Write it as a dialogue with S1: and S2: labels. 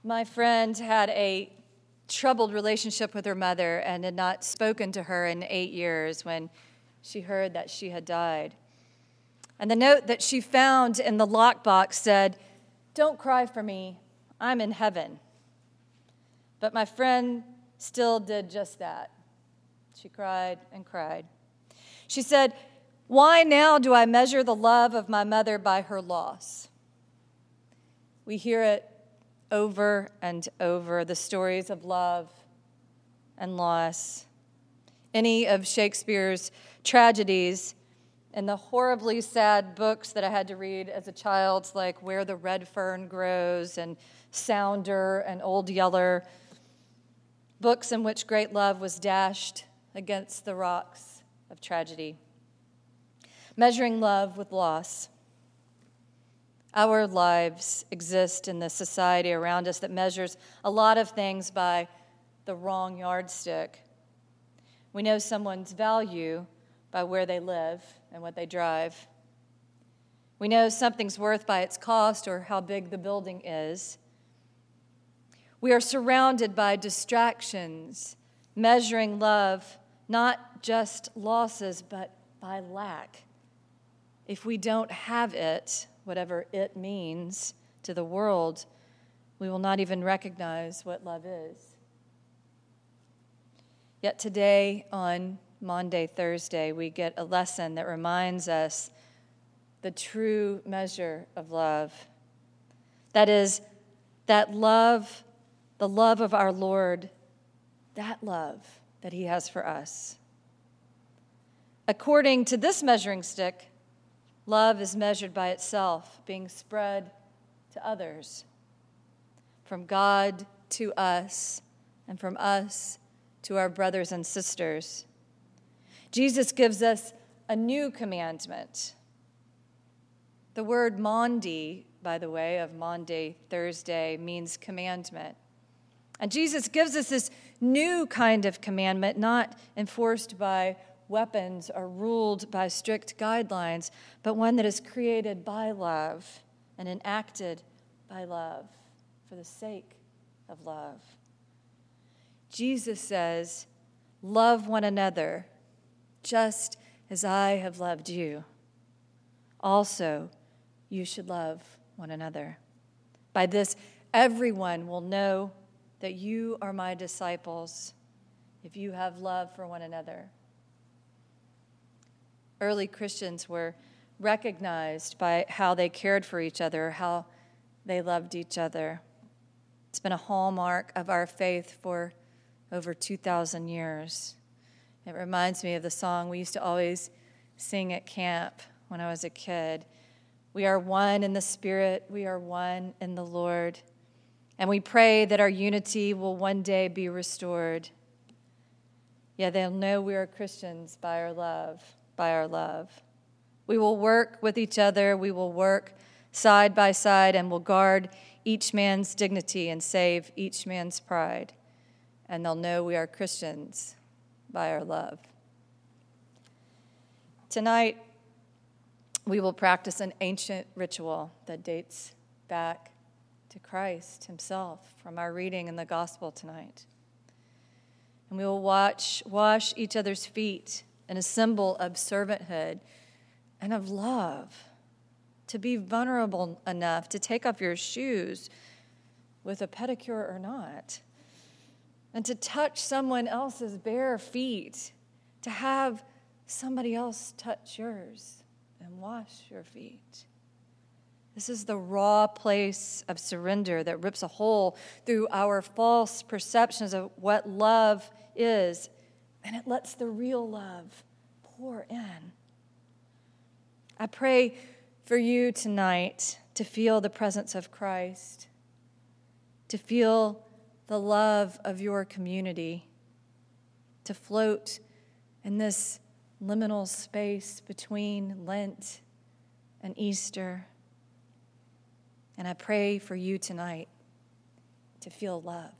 S1: My friend had a troubled relationship with her mother and had not spoken to her in 8 years when she heard that she had died. And the note that she found in the lockbox said, "Don't cry for me, I'm in heaven." But my friend still did just that. She cried and cried. She said, "Why now do I measure the love of my mother by her loss?" We hear it over and over, the stories of love and loss. Any of Shakespeare's tragedies and the horribly sad books that I had to read as a child, like Where the Red Fern Grows and Sounder and Old Yeller, books in which great love was dashed against the rocks of tragedy. Measuring love with loss. Our lives exist in the society around us that measures a lot of things by the wrong yardstick. We know someone's value by where they live and what they drive. We know something's worth by its cost or how big the building is. We are surrounded by distractions, measuring love, not just losses, but by lack. If we don't have it, whatever it means to the world, we will not even recognize what love is. Yet today, on Maundy Thursday, we get a lesson that reminds us the true measure of love. That is, that love, the love of our Lord, that love that he has for us. According to this measuring stick, love is measured by itself, being spread to others, from God to us, and from us to our brothers and sisters. Jesus gives us a new commandment. The word Maundy, by the way, of Maundy Thursday, means commandment. And Jesus gives us this new kind of commandment, not enforced by weapons or ruled by strict guidelines, but one that is created by love and enacted by love for the sake of love. Jesus says, "Love one another just as I have loved you. Also, you should love one another. By this, everyone will know that you are my disciples if you have love for one another." Early Christians were recognized by how they cared for each other, how they loved each other. It's been a hallmark of our faith for over 2,000 years. It reminds me of the song we used to always sing at camp when I was a kid. We are one in the Spirit, we are one in the Lord, and we pray that our unity will one day be restored. Yeah, they'll know we are Christians by our love. We will work with each other, we will work side by side, and will guard each man's dignity and save each man's pride. And they'll know we are Christians by our love. Tonight, we will practice an ancient ritual that dates back to Christ himself from our reading in the gospel tonight. And we will wash each other's feet in a symbol of servanthood and of love, to be vulnerable enough to take off your shoes with a pedicure or not, and to touch someone else's bare feet, to have somebody else touch yours and wash your feet. This is the raw place of surrender that rips a hole through our false perceptions of what love is, and it lets the real love pour in. I pray for you tonight to feel the presence of Christ, to feel the love of your community, to float in this liminal space between Lent and Easter. And I pray for you tonight to feel love.